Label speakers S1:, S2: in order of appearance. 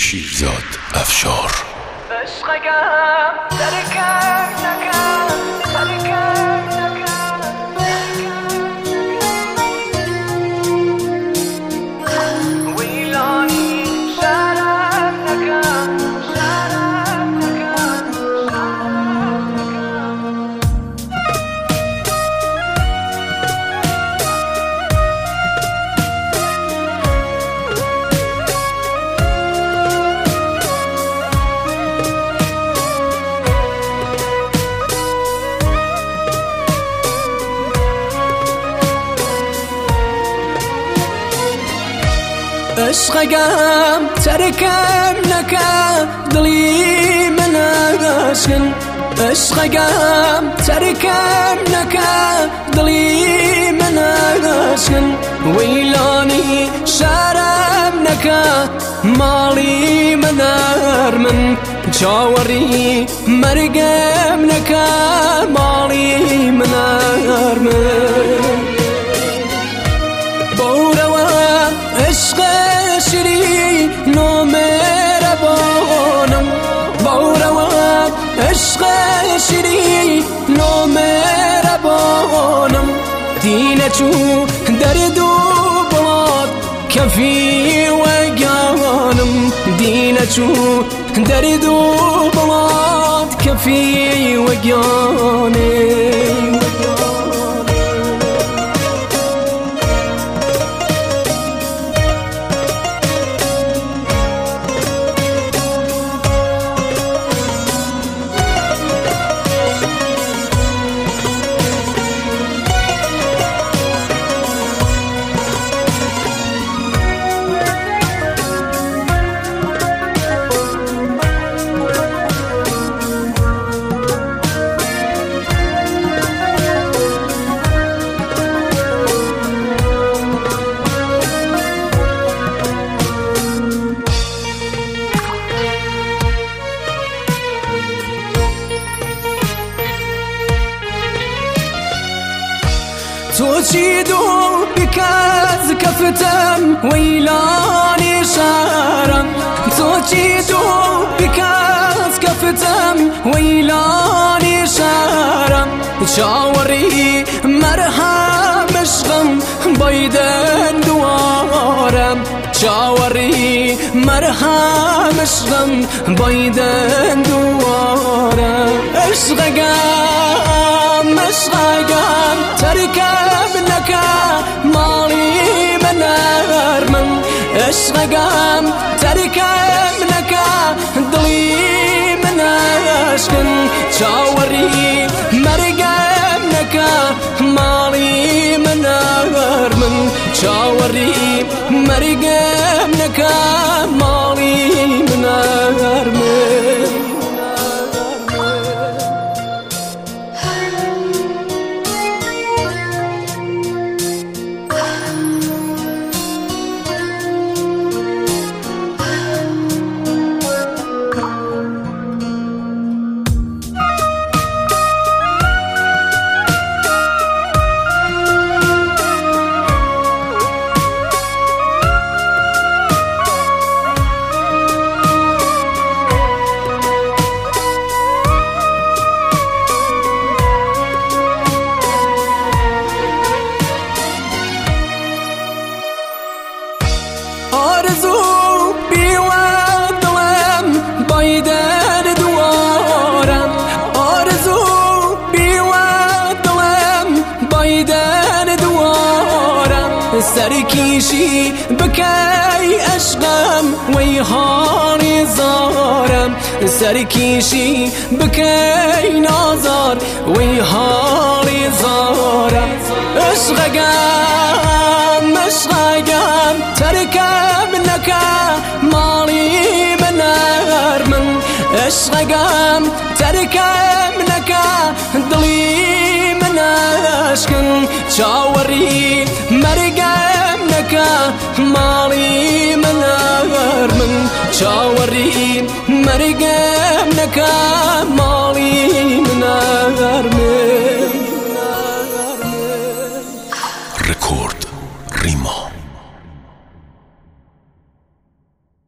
S1: شیرزاد افشار.
S2: عشقم ترکم نکن دلی من عشقن، عشقم ترکم نکن دلی من عشقن، ویلانی شرم نکن مالی من ارمن، چاوری مرگم نکن مالی من ارمن. عشق شیری نو مهربانم، باورم عشق شیری نو مهربانم، دینه چو درد و باد کفی و گانم، دینه چو درد و باد کفی و گانم. تو چی دو بکز کفتم ویلانی شهرم، تو چی دو بکز کفتم ویلانی شهرم، چاوری مرهم عشقم بایدن دوارم، چاوری مرهم عشقم بایدن دوارم. عشقم عشقم ترکم نکن مالی من ارمن، عشقم ترکم نکن دلی من عشقن، چاوری مرگم نکن مالی من ارمن، چاوری مرگم نکن مالی من ارمن. آرزو بیوان دلم بایدن دوارم، آرزو بیوان دلم بایدن دوارم، سرکیشی بکی عشقم وی حالی زارم، سرکیشی بکی نازار وی حالی زارم. عشقم عشقم ترکم نکن مالی من ارمن، عشقم ترکم نکن دلی من عشقن، چاوری مرگم نکن مالی من ارمن، چاوری مرگم نکن مالی